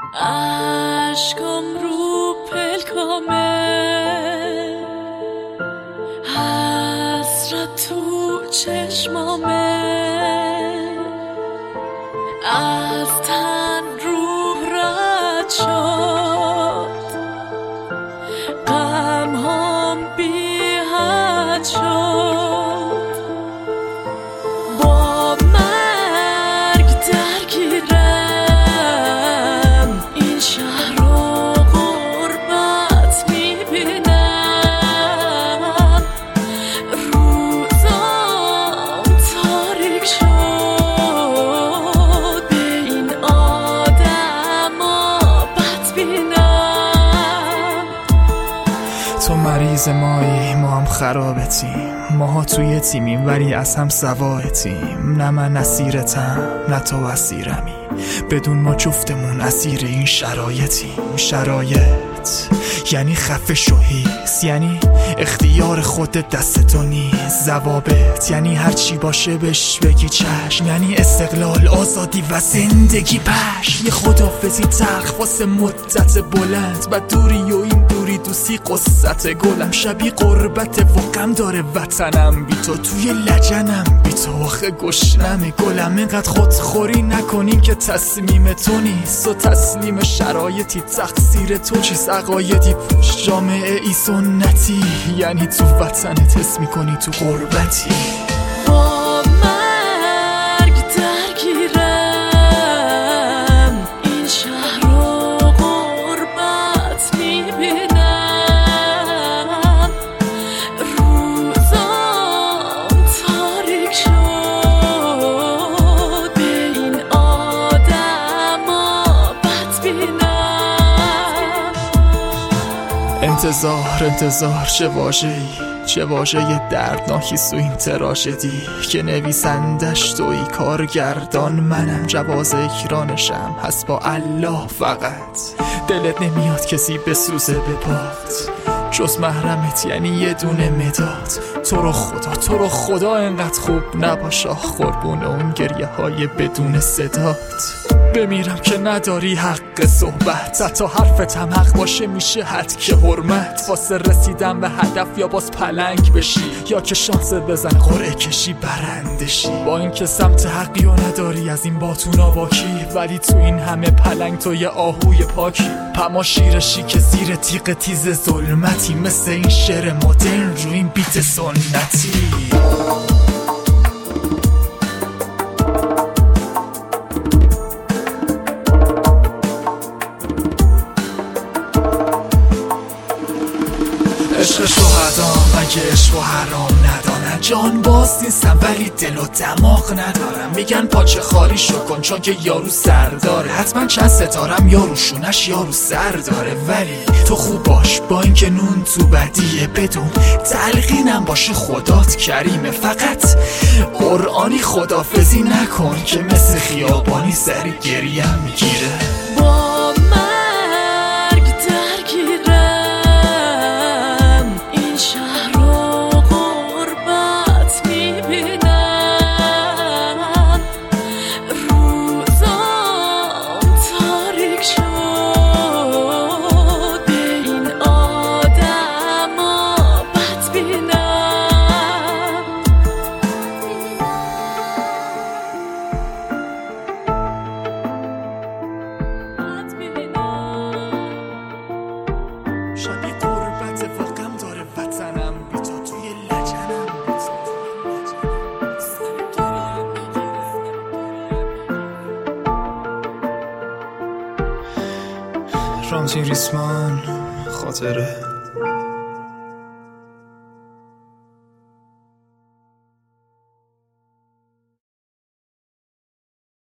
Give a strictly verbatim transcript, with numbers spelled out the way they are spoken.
عشقم رو پلکامه، حسرت تو چشمامه، از تن روح رد شد، غم هم بی حد شد، با مرگ درگیرم، این شهر رو غربت میبینم، روزام تاریک شد، به این آدما بدبینم. تو مریض مایی، ما هم خرابتیم، ماها توی تیمیم ولی از هم سوایتیم. نه من اسیرتم نه تو اسیرمی، بدون ما جفتمون اسیر این شرایطیم. شرایط یعنی خفه شو هیس، یعنی اختیار خودت دست تو نیست. ضوابط یعنی هرچی باشه بهش بگی چشم، یعنی استقلال، آزادی و زندگی پشم. یه خدافزی تلخ واسه مدت بلند، و دوری و این دوری دوستی قصت گلم. شبیه قربت و غم داره وطنم بی تو، توی لجنم بی تو آخه گشنم گلم. اینقدر خودخوری نکنین که تصمیم تو نیست، و تسلیم شرایطی تقصیر تو چیز. عقایدی پوش جامعه ای سنتی، یعنی تو وطنت حس میکنی تو غربتی. با مرگ درگیرم، این شهر رو غربت میبینم، روزام تاریک شد، به این آدما بدبینم. انتظار انتظار چه واژه‌ای، چه واژه دردناکی سو این تراژدی، که نویسندش توی کارگردان منم، جواز اکرانشم هست با الله فقط. دلت نمیاد کسی بسوزه به پات جز محرمت، یعنی یه دونه مداد. تو رو خدا تو رو خدا انقدر خوب نباش، آخ قربون اون گریه های بدون صدات. بمیرم که نداری حق صحبت، حتی حرفت هم حق باشه میشه حد که حرمت. واسه رسیدن به هدف یا باز پلنگ بشی، یا که شانس بزن قرعه کشی برندشی. با اینکه سمت حقی و نداری از این باتونا باکی، ولی تو این همه پلنگ تو یه آهوی پاکی. پما شیرشی که زیر تیغ تیز ظلمتی، مثل این شعر مدرن رو این بیت سنتی. عشق شهدا مگه عشق و حرام ندانن، جان باز نیستم ولی دل و دماغ ندارم. میگن پاچه خالی شو کن چون که یارو سر داره، حتما چند ستارم یارو شونش یارو سر داره. ولی تو خوب باش با اینکه نون تو بدیه، بدون تلقینم باشه خدات کریمه. فقط قرآنی خدافزی نکن که مثل خیابانی سری گریم میگیره. با مرگ درگیرم، این شهر رو غربت میبینم، روزام تاریک شد، به این آدما بدبینم. شبیه قربت و غم داره وطنم بی تو، توی لجنم بی تو. رامتین ریسمان خاطره